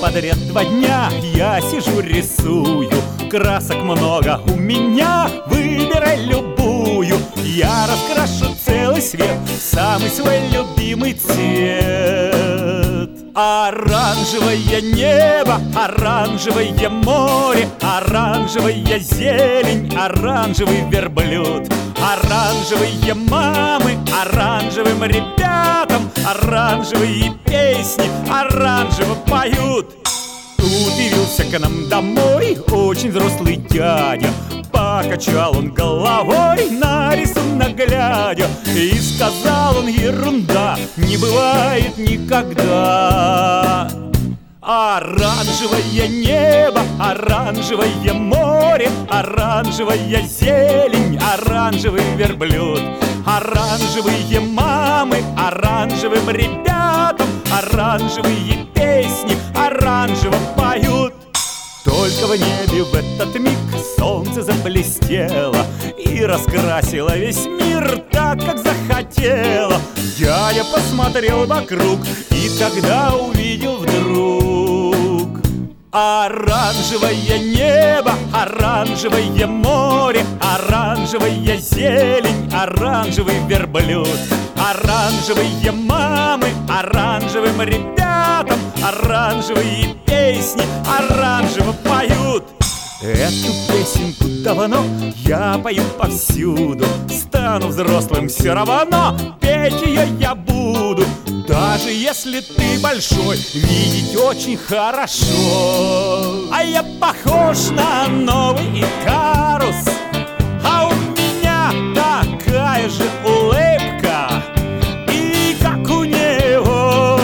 подряд 2 дня я сижу, рисую. Красок много у меня, выбирай любую. Я раскрашу целый свет в самый свой любимый цвет. Оранжевое небо, оранжевое море, оранжевая зелень, оранжевый верблюд. Оранжевые мамы оранжевым ребятам, оранжевые песни оранжево поют. Тут явился к нам домой очень взрослый дядя. Покачал он головой, на рисунок глядя, и сказал он: ерунда, не бывает никогда. Оранжевое небо, оранжевое море, оранжевая зелень, оранжевый верблюд. Оранжевые мамы оранжевым ребятам, оранжевые песни оранжево поют. Только в небе в этот миг солнце заблестело и раскрасило весь мир так, как захотело. Я посмотрел вокруг и тогда увидел вдруг: оранжевое небо, оранжевое море, оранжевая зелень, оранжевый верблюд. Оранжевые мамы оранжевым ребятам, оранжевые песни оранжево поют. Эту песенку давно я пою повсюду. Стану взрослым все равно, петь ее я буду. Даже если ты большой, видеть очень хорошо. А я похож на новый Икарус, а у меня такая же улыбка, и как у него,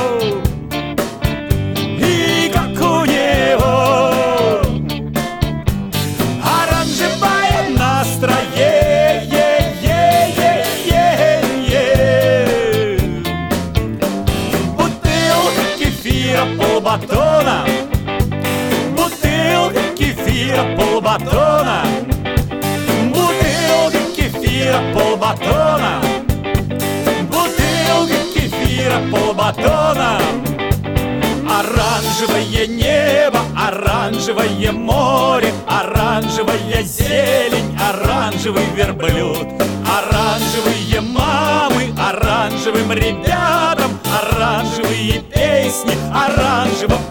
и как у него. Оранжевое настроение, бутылка кефира, полбатона, бутылка кефира, полбатона, бутылка кефира, полбатона, бутылка кефира, полбатона. Оранжевое небо, оранжевое море, оранжевая зелень, оранжевый верблюд. Оранжевые мамы оранжевым ребятам, оранжевые песни оранжево